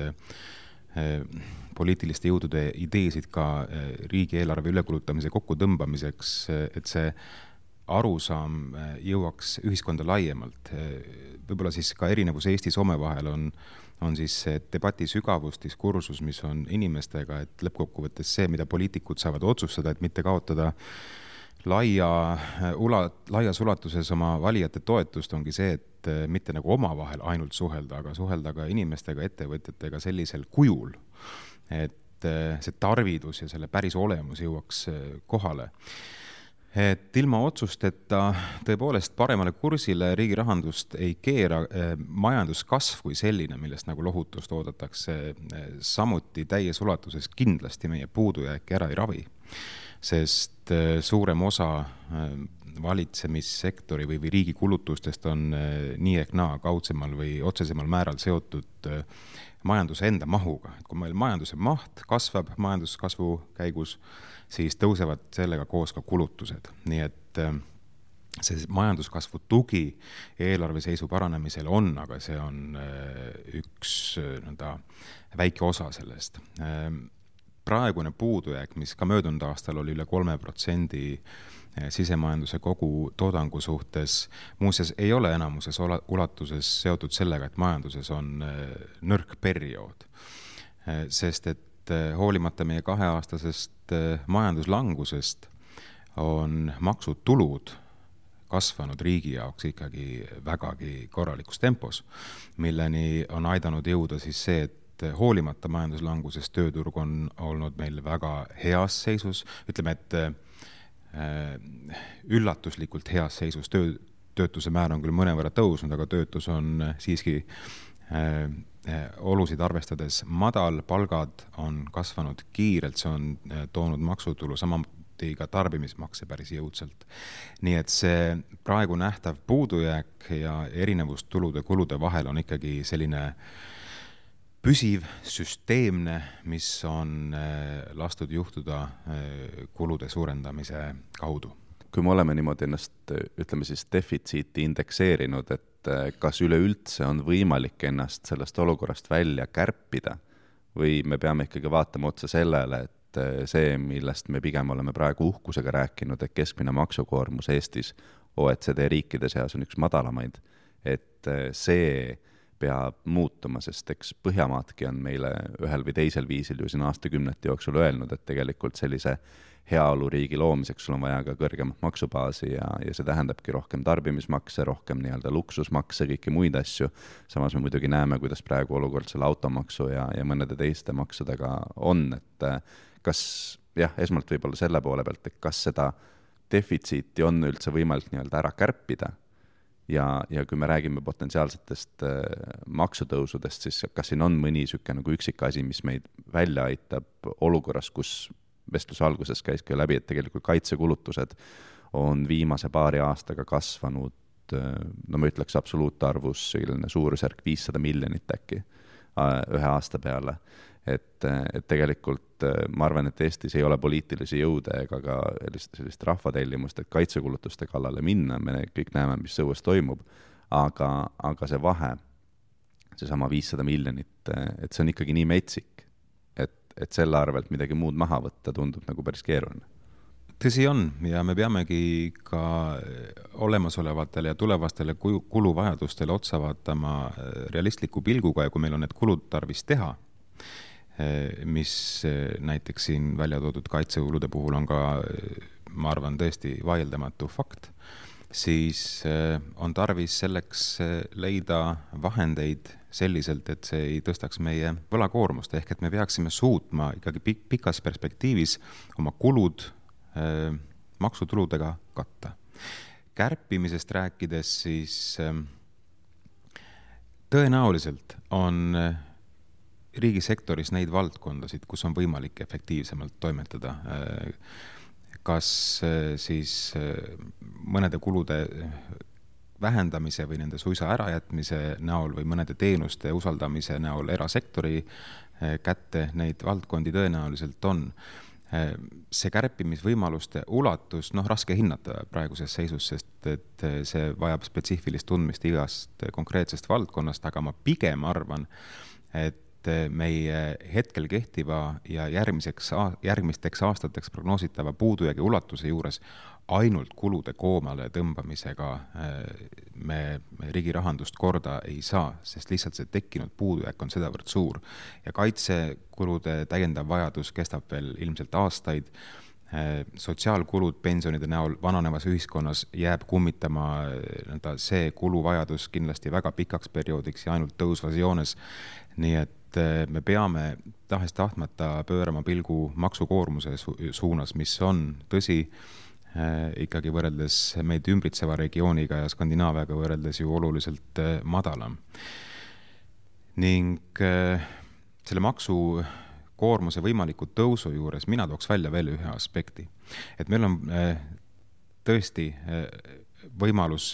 Speaker 4: poliitiliste jõudude ideesid ka riigieelarve ülekulutamise kokkutõmbamiseks, et see arusaam jõuaks ühiskonda laiemalt. Võib-olla siis ka erinevus Eesti-Soome vahel on siis debati sügavus, diskursus, mis on inimestega, et lõppkokkuvõttes see, mida poliitikud saavad otsustada, et mitte kaotada laias ulatuses oma valijate toetust, ongi see, et mitte nagu omavahel ainult suhelda, aga suhelda ka inimestega, ettevõtjatega sellisel kujul, et see tarvidus ja selle päris olemus jõuaks kohale. et ilma otsusteta tõepoolest paremale kursile riigi rahandust ei keera majanduskasv kui selline, millest nagu lohutust oodatakse, samuti täies ulatuses kindlasti meie puudujääki ära ei ravi, sest suurem osa valitsemissektori või riigi kulutustest on nii ehk naa kaudsemal või otsesemal määral seotud majanduse enda mahuga. Et kui meil majanduse maht kasvab majanduskasvu käigus, siis tõusevad sellega koos ka kulutused. Nii et see majanduskasvu tugi eelarve seisu paranemisel on, aga see on üks väike osa sellest. Praegune puudujääk, mis ka möödunud aastal oli üle 3% sisemajanduse kogu toodangu suhtes, muuseas ei ole enamuses ulatuses seotud sellega, et majanduses on nõrk periood. Sest et hoolimata meie 2-aastasest majanduslangusest on maksutulud kasvanud riigi jaoks ikkagi vägagi korralikus tempos, milleni on aidanud jõuda siis see, et hoolimata majanduslangusest tööturg on olnud meil väga heas seisus, ütleme, et üllatuslikult heas seisus, töötuse määr on küll mõnevõrra tõusnud, aga töötus on siiski olusid arvestades madal, palgad on kasvanud kiirelt, see on toonud maksutulu, samuti ka tarbimismakse päris jõudsalt. Nii et see praegu nähtav puudujääk ja erinevus tulude-kulude vahel on ikkagi selline püsiv, süsteemne, mis on lastud juhtuda kulude suurendamise kaudu.
Speaker 2: Kui me oleme niimoodi ennast, ütleme siis, defitsiiti indekseerinud, et kas üleüldse on võimalik ennast sellest olukorrast välja kärpida või me peame ikkagi vaatama otsa sellele, et see, millest me pigem oleme praegu uhkusega rääkinud, et keskmine maksukoormus Eestis OECD riikide seas on üks madalamaid, et see peab muutuma, sest eks Põhjamaadki on meile ühel või teisel viisil ju siin aastakümnete jooksul öelnud, et tegelikult sellise heaoluriigi loomiseks sul on vaja ka kõrgemat maksubaasi ja see tähendabki rohkem tarbimismakse, rohkem nii-öelda luksusmakse, kõiki muid asju. Samas me muidugi näeme, kuidas praegu olukord selle automaksu ja mõnede teiste maksudega on, et kas, esmalt võib-olla selle poole pealt, et kas seda defitsiiti on üldse võimalik nii-öelda ära kärpida ja kui me räägime potentsiaalsetest maksutõusudest, siis kas siin on mõni süke nagu üksik asi, mis meid välja aitab olukorras, kus vestluse alguses käis ka läbi, et tegelikult kaitsekulutused on viimase paari aastaga kasvanud, no ma ütleks absoluutarvus suurusjärk 500 miljonit äkki ühe aasta peale. Et tegelikult ma arvan, et Eestis ei ole poliitilisi jõude ega ka sellist rahvatellimust, et kaitsekulutuste kallale minna, me kõik näeme, mis õues toimub, aga see vahe, see sama 500 miljonit, et see on ikkagi nii metsik, et selle arvelt midagi muud maha võtta tundub nagu päris keeruline.
Speaker 4: Tõsi on ja me peamegi ka olemasolevatele ja tulevastele kuluvajadustele otsa vaatama realistliku pilguga ja kui meil on need kulud tarvis teha, mis näiteks siin välja toodud kaitsekulude puhul on ka, ma arvan, tõesti vaieldamatu fakt, siis on tarvis selleks leida vahendeid selliselt, et see ei tõstaks meie võlakoormust, ehk et me peaksime suutma ikkagi pikas perspektiivis oma kulud maksutuludega katta. Kärpimisest rääkides siis tõenäoliselt on riigisektoris neid valdkondasid, kus on võimalik efektiivsemalt toimetada. Kas siis mõnede kulude vähendamise või nende suisa ärajätmise näol või mõnede teenuste usaldamise näol erasektori kätte neid valdkondi tõenäoliselt on. See kärpimisvõimaluste ulatus, raske hinnata praeguses seisus, sest et see vajab spetsiifilist tundmist igast konkreetsest valdkonnast, aga ma pigem arvan, et meie hetkel kehtiva ja järgmisteks aastateks prognoositava puudujäägi ulatuse juures ainult kulude koomale tõmbamisega me riigi rahandust korda ei saa, sest lihtsalt see tekkinud puudujääk on sedavõrd suur. Ja kaitsekulude täiendav vajadus kestab veel ilmselt aastaid. Sotsiaalkulud pensionide näol vananevas ühiskonnas jääb kummitama see kuluvajadus kindlasti väga pikaks perioodiks ja ainult tõusvas joones. Nii et me peame tahes tahtmata pöörama pilgu maksukoormuse suunas, mis on tõsi ikkagi võrreldes meid ümbritseva regiooniga ja Skandinaaviaga võrreldes ju oluliselt madalam. Ning selle maksukoormuse võimaliku tõusu juures mina tooks välja veel ühe aspekti. Et meil on tõesti võimalus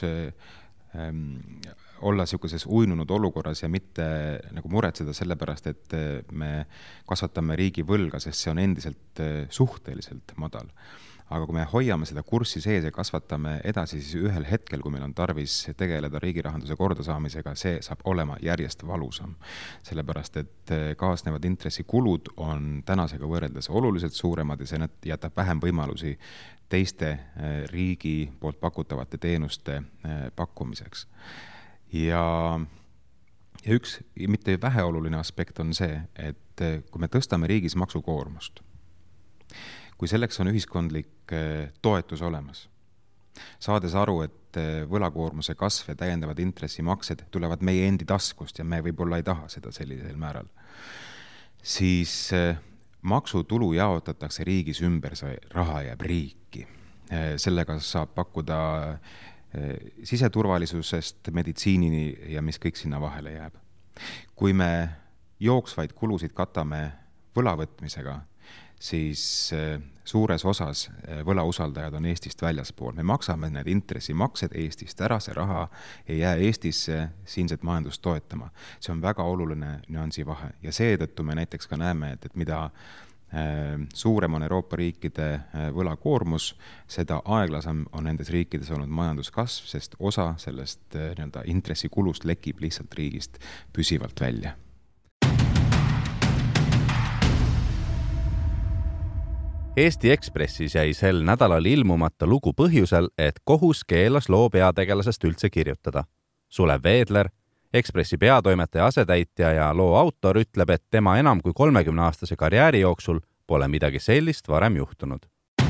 Speaker 4: olla sellises uinunud olukorras ja mitte nagu muretseda sellepärast, et me kasvatame riigi võlga, sest see on endiselt suhteliselt madal. Aga kui me hoiame seda kurssi sees ja kasvatame edasi, siis ühel hetkel, kui meil on tarvis tegeleda riigi rahanduse kordasaamisega, see saab olema järjest valusam. Sellepärast, et kaasnevad intressikulud on tänasega võrreldes oluliselt suuremad ja see jätab vähem võimalusi teiste riigi poolt pakutavate teenuste pakkumiseks. Ja üks mitte väheoluline aspekt on see, et kui me tõstame riigis maksukoormust, kui selleks on ühiskondlik toetus olemas, saades aru, et võlakoormuse kasv ja täiendavad intressimaksed tulevad meie endi taskust ja me võib-olla ei taha seda sellisel määral, siis maksutulu jaotatakse riigis ümber, see raha jääb riiki. Sellega saab pakkuda siseturvalisusest meditsiinini ja mis kõik sinna vahele jääb. Kui me jooksvaid kulusid katame võlavõtmisega, siis suures osas võlausaldajad on Eestist väljaspool. Me maksame need intressimaksed Eestist ära, see raha ei jää Eestisse siinset majandust toetama. See on väga oluline nüansi vahe ja seetõttu me näiteks ka näeme, et mida suurem on Euroopa riikide võlakoormus, seda aeglasem on nendes riikides olnud majanduskasv, sest osa sellest intressikulust lekib lihtsalt riigist püsivalt välja.
Speaker 2: Eesti Ekspressis jäi sel nädalal ilmumata lugu põhjusel, et kohus keelas loo peategelasest üldse kirjutada. Sulev Veedler, Ekspressi peatoimetaja asetäitja ja loo autor ütleb, et tema enam kui 30-aastase karjääri jooksul pole midagi sellist varem juhtunud.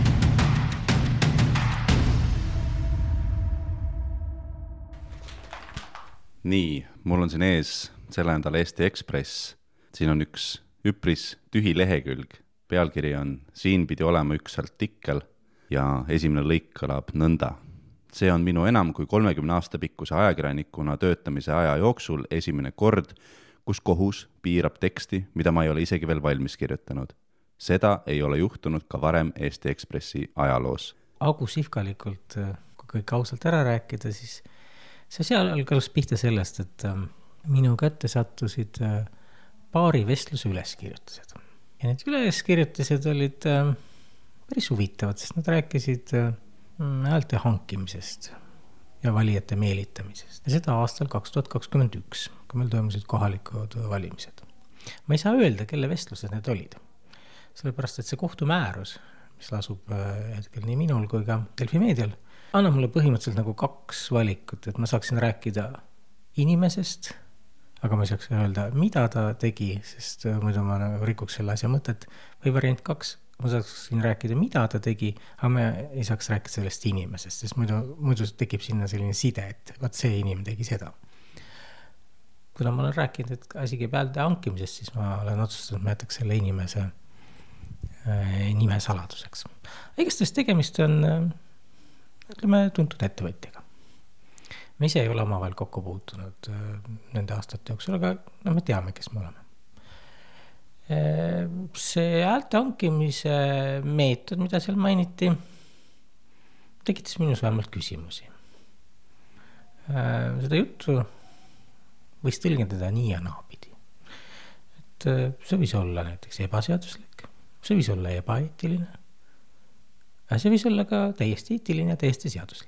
Speaker 2: Nii, mul on siin ees selle nädala Eesti Ekspress. Siin on üks üpris tühi lehekülg. Pealkiri on "Siin pidi olema üks artikkel" ja esimene lõik kõlab nõnda. See on minu enam kui 30 aasta pikkuse ajakirjanikuna töötamise aja jooksul esimene kord, kus kohus piirab teksti, mida ma ei ole isegi veel valmis kirjutanud. Seda ei ole juhtunud ka varem Eesti Ekspressi ajaloos.
Speaker 5: Augu sihkalikult, kui kõik ausalt ära rääkida, siis see seal algas pihta sellest, et minu kätte sattusid paari vestluse üleskirjutused. Ja need üleskirjutused olid päris huvitavad, sest nad rääkisid häälte hankimisest ja valijate meelitamisest. Ja seda aastal 2021, kui meil toimusid kohalikud valimised. Ma ei saa öelda, kelle vestlused need olid. Sellepärast, et see kohtumäärus, mis lasub hetkel nii minul kui ka Delfi Meedial, annab mulle põhimõtteliselt nagu 2 valikut, et ma saaksin rääkida inimesest, aga ma ei saaks öelda, mida ta tegi, sest muidu ma rikuks selle asja mõtet. Või variant 2, ma saaksin rääkida, mida ta tegi, aga ma ei saaks rääkida sellest inimesest, sest muidu tekib sinna selline side, et vaat see inimene tegi seda. Kuna ma olen rääkinud, et asi käib häälte hankimisest, siis ma olen otsustanud, et ma jätaks selle inimese nime saladuseks. Igatahes tegemist on, ütleme, tuntud ettevõtjaga. Me ise ei ole omavahel kokku puutunud nende aastate jooksul, aga me teame, kes me oleme. See häälte hankimise meetod, mida seal mainiti, tekitas minus vähemalt küsimusi. Seda juttu võis tõlgendada nii ja naapidi. Et see võis olla näiteks ebaseaduslik, see võis olla ebaeetiline, see võis olla ka täiesti eetiline ja täiesti seaduslik.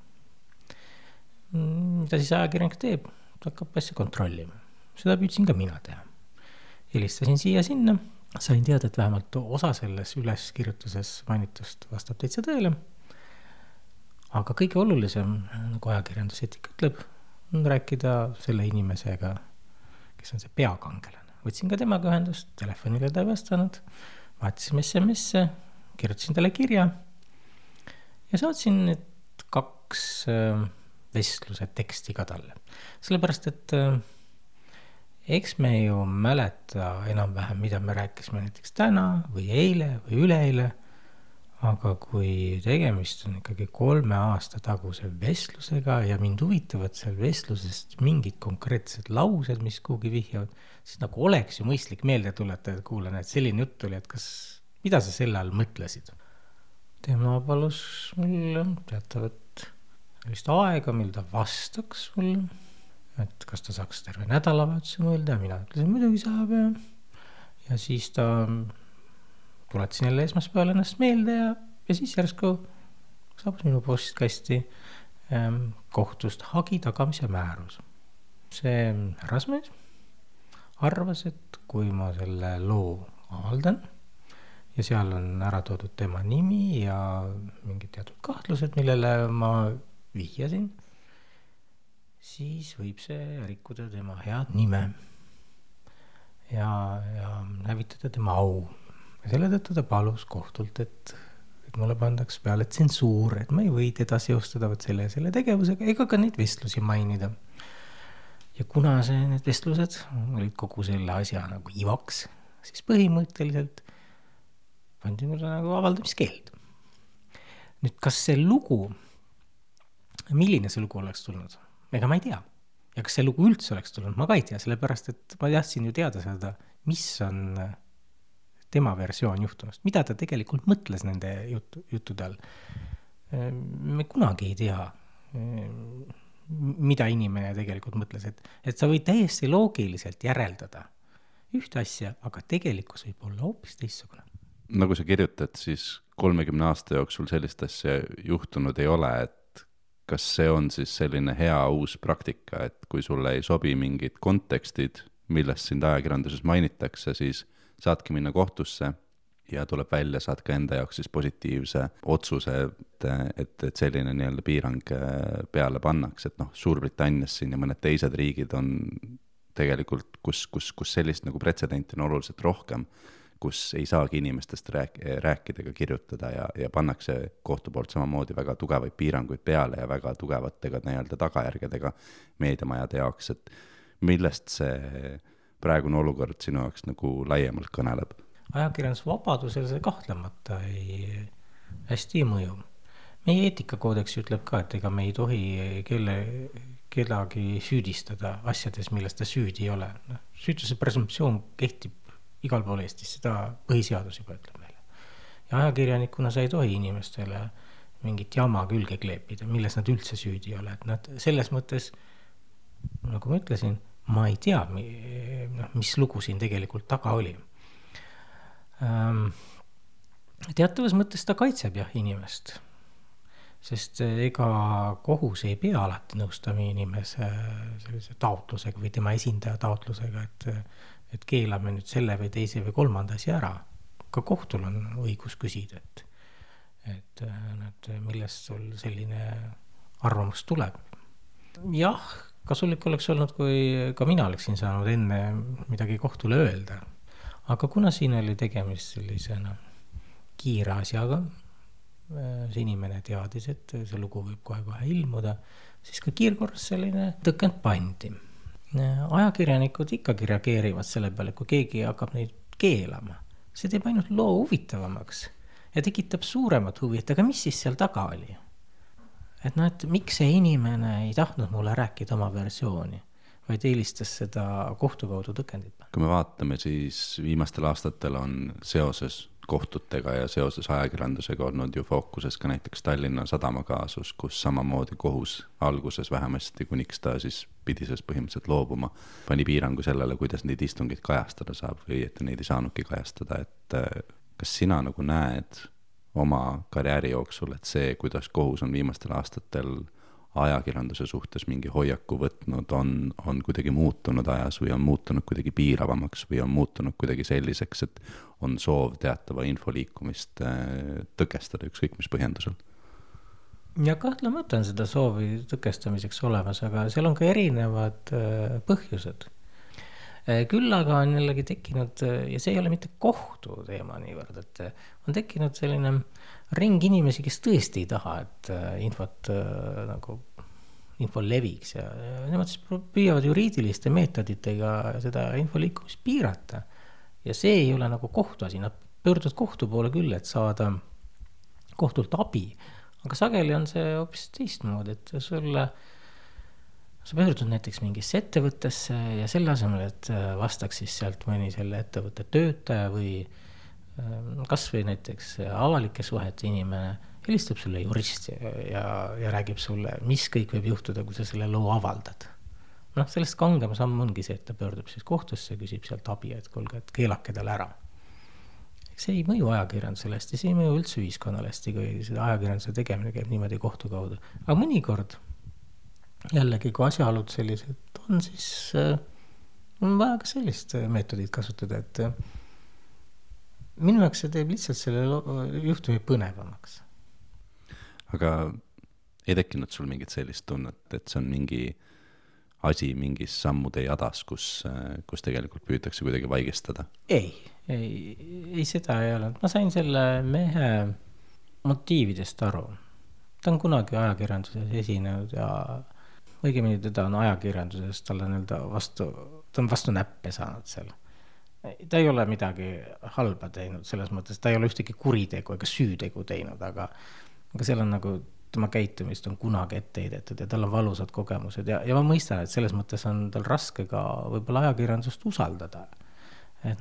Speaker 5: Mida siis ajakirjanik teeb? Ta hakkab asja kontrollima. Seda püüdsin ka mina teha. Helistasin siia sinna, sain teada, et vähemalt osa selles üleskirjutuses mainitust vastab täitsa tõele. Aga kõige olulisem, nagu ajakirjanduseetika ütleb, on rääkida selle inimesega, kes on see peakangelane. Võtsin ka temaga ühendust, telefonile ta ei vastanud, vaatasime SMS-e, kirjutasin talle kirja ja saatsin need 2 vestluse teksti ka talle. Sellepärast, et eks me ju mäleta enam vähem, mida me rääkisime näiteks täna või eile või üleeile, aga kui tegemist on ikkagi 3 aasta taguse vestlusega ja mind huvitavad seal vestlusest mingid konkreetsed laused, mis kuhugi vihjavad, siis nagu oleks ju mõistlik meelde tuletada, et kuule, näed, selline jutt oli, et mida sa selle all mõtlesid? Tema palus mulle teatavat sellist aega, mil ta vastaks mulle, et kas ta saaks terve nädalavahetuse mõelda ja mina ütlesin, muidugi saab ja siis ta tuletasin jälle esmaspäeval ennast meelde ja siis järsku saabus minu postkasti kohtust hagi tagamise määrus. See härrasmees arvas, et kui ma selle loo avaldan ja seal on ära toodud tema nimi ja mingid teatud kahtlused, millele ma vihjasin, siis võib see rikkuda tema head nime ja hävitada tema au. Ja selle tõttu ta palus kohtult, et mulle pandaks peale tsensuur, et ma ei või teda seostada selle tegevusega ega ka neid vestlusi mainida. Ja kuna need vestlused olid kogu selle asja nagu ivaks, siis põhimõtteliselt pandi mulle nagu avaldamiskeeld. Nüüd, kas see lugu, milline see lugu oleks tulnud? Ega ma ei tea. Ja kas see lugu üldse oleks tulnud? Ma ka ei tea, sellepärast, et ma tahtsin ju teada seda, mis on tema versioon juhtumast, mida ta tegelikult mõtles nende juttude all. Me kunagi ei tea, mida inimene tegelikult mõtles, et sa võid täiesti loogiliselt järeldada ühte asja, aga tegelikkus võib olla hoopis teissugune.
Speaker 2: Nagu sa kirjutad, siis 30 aasta jooksul sellist asja juhtunud ei ole, et kas see on siis selline hea uus praktika, et kui sulle ei sobi mingid kontekstid, millest sind ajakirjanduses mainitakse, siis saadki minna kohtusse ja tuleb välja, saad ka enda jaoks siis positiivse otsuse, et selline nii-öelda piirang peale pannaks, et Suurbritannias siin ja mõned teised riigid on tegelikult, kus sellist nagu pretsedenti on oluliselt rohkem, kus ei saagi inimestest rääkida ega kirjutada ja pannakse kohtu poolt samamoodi väga tugevaid piiranguid peale ja väga tugevatega nii-öelda tagajärgedega meediamajade jaoks, et millest see praegune olukord sinu jaoks nagu laiemalt kõneleb?
Speaker 5: Ajakirjandusvabadusel see kahtlemata hästi ei mõju. Meie eetikakoodeks ütleb ka, et ega me ei tohi kedagi süüdistada asjades, millest ta süüdi ei ole. Süütuse presumptsioon kehtib igal pool Eestis, seda põhiseadus juba ütleb meile. Ja ajakirjanikuna sa ei tohi inimestele mingit jama külge kleepida, milles nad üldse süüdi ei ole. Et nad selles mõttes, nagu ma ütlesin, ma ei tea, mis lugu siin tegelikult taga oli. Teatavas mõttes ta kaitseb inimest, sest ega kohus ei pea alati nõustama inimese sellise taotlusega või tema esindaja taotlusega, et keelame nüüd selle või teise või kolmanda asja ära. Ka kohtul on õigus küsida, et millest sul selline arvamus tuleb. Jah, kasulik oleks olnud, kui ka mina oleksin saanud enne midagi kohtule öelda. Aga kuna siin oli tegemist sellisena kiire asjaga, see inimene teadis, et see lugu võib kohe ilmuda, siis ka kiirkorras selline tõkend pandi. Ajakirjanikud ikkagi reageerivad selle peale, kui keegi hakkab neid keelama. See teeb ainult loo huvitavamaks ja tekitab suuremat huvi, et aga mis siis seal taga oli? Et miks see inimene ei tahtnud mulle rääkida oma versiooni, vaid eelistas seda kohtu kaudu tõkendit.
Speaker 2: Kui me vaatame, siis viimastel aastatel on seoses kohtutega ja seoses ajakirjandusega olnud ju fookuses ka näiteks Tallinna Sadama kaasus, kus samamoodi kohus alguses vähemasti, kuniks ta siis pidi sellest põhimõtteliselt loobuma, pani piirangu sellele, kuidas neid istungid kajastada saab või et neid ei saanudki kajastada, et kas sina nagu näed oma karjääri jooksul, et see, kuidas kohus on viimastel aastatel ajakirjanduse suhtes mingi hoiaku võtnud, on kuidagi muutunud ajas või on muutunud kuidagi piiravamaks või on muutunud kuidagi selliseks, et on soov teatava info liikumist tõkestada ükskõik mis põhjendusel?
Speaker 5: Ja kahtlemata on seda soovi tõkestamiseks olemas, aga seal on ka erinevad põhjused. Küll aga on jällegi tekkinud, ja see ei ole mitte kohtu teema niivõrd, et on tekkinud selline ring inimesi, kes tõesti ei taha, et info leviks ja nemad siis püüavad juriidiliste meetoditega seda info liikumist piirata. Ja see ei ole nagu kohtuasi, nad pöörduvad kohtu poole küll, et saada kohtult abi, aga sageli on see hoopis teistmoodi, et sa pöördud näiteks mingisse ettevõttesse ja selle asemel, et vastaks siis sealt mõni selle ettevõtte töötaja või kas või näiteks avalike suhete inimene, helistab sulle jurist ja räägib sulle, mis kõik võib juhtuda, kui sa selle loo avaldad. Sellest kangem samm ongi see, et ta pöördub siis kohtusse, küsib sealt abi, et kuulge, et keelake tal ära. See ei mõju ajakirjandusele hästi, see ei mõju üldse ühiskonnale hästi, kui seda ajakirjanduse tegemine käib niimoodi kohtu kaudu. Aga mõnikord jällegi, kui asjaolud sellised on, siis on vaja ka sellist meetodit kasutada, et minu jaoks see teeb lihtsalt selle juhtumi põnevamaks.
Speaker 2: Aga ei tekkinud sul mingit sellist tunnet, et see on mingi asi mingis sammude jadas, kus tegelikult püütakse kuidagi vaigistada?
Speaker 5: Ei, seda ei ole. Ma sain selle mehe motiividest aru. Ta on kunagi ajakirjanduses esinenud ja õigemini teda on ajakirjanduses, ta on vastu näppe saanud seal. Ta ei ole midagi halba teinud, selles mõttes, ta ei ole ühtegi kuritegu ega süütegu teinud, aga seal on nagu tema käitumist on kunagi ette heidetud ja tal on valusad kogemused ja ma mõistan, et selles mõttes on tal raske ka võib-olla ajakirjandust usaldada. Ja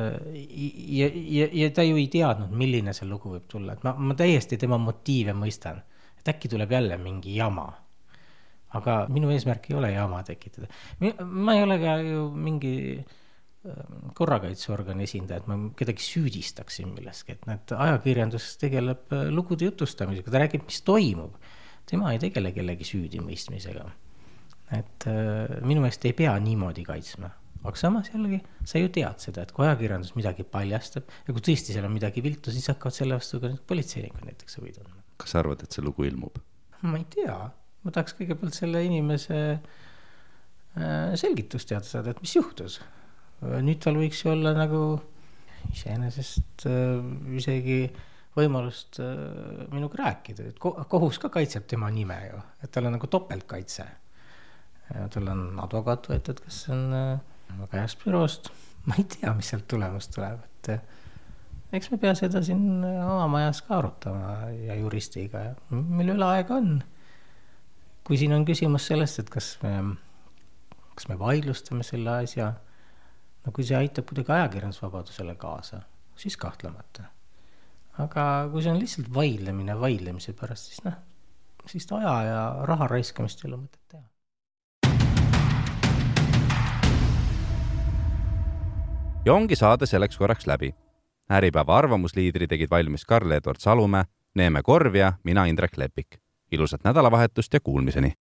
Speaker 5: ta ju ei teadnud, milline see lugu võib tulla. Et ma täiesti tema motiive mõistan, et äkki tuleb jälle mingi jama. Aga minu eesmärk ei ole jama tekitada. Ma ei ole ka ju mingi korrakaitseorgani esindaja, et ma kedagi süüdistaksin milleski, et ajakirjandus tegeleb lugude jutustamisega, ta räägib, mis toimub. Tema ei tegele kellegi süüdimõistmisega. Et minu meelest ei pea niimoodi kaitsma. Aga samas jällegi, sa ju tead seda, et kui ajakirjandus midagi paljastab ja kui tõesti seal on midagi viltu, siis hakkavad selle vastu ka politseinikud näiteks või tundma.
Speaker 2: Kas sa arvad, et see lugu ilmub?
Speaker 5: Ma ei tea. Ma tahaks kõigepealt selle inimese selgitust teada saada, et mis juhtus. Nüüd tal võiks ju olla nagu iseenesest isegi võimalust minuga rääkida. Kohus ka kaitseb tema nime ju, et tal on nagu topeltkaitse. Tal on advokaat võetud, kes on väga heast büroost. Ma ei tea, mis sealt tulemust tuleb. Et eks me pea seda siin oma majas ka arutama ja juristiga. Mille üle aega on? Kui siin on küsimus sellest, et kas me vaidlustame selle asja, kui see aitab kuidagi ajakirjandusvabadusele kaasa, siis kahtlemata. Aga kui see on lihtsalt vaidlemise pärast, siis aja ja raha raiskamist ei ole mõtet teha.
Speaker 2: Ja ongi saade selleks korraks läbi. Äripäeva arvamusliidri tegid valmis Karl-Edward Salumäe, Neeme Korv ja mina Indrek Lepik. Ilusat nädalavahetust ja kuulmiseni!